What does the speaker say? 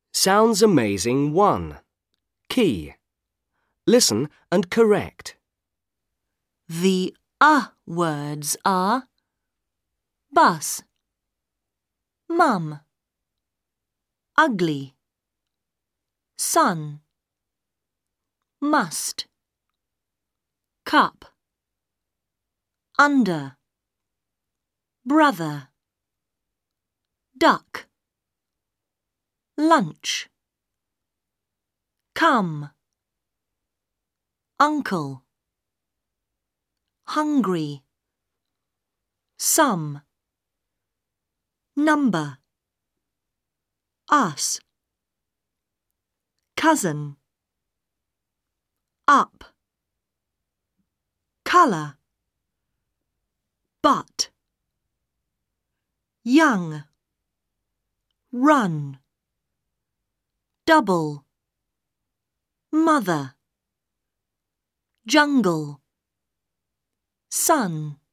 Sounds Amazing 1. Key. Listen and correct. The words are bus, mum, ugly, sun, must, cup, under, brother, duck, lunch, come, uncle, hungry, some, number, us, cousin, up, colour, but, young, run, double, mother, jungle, sun.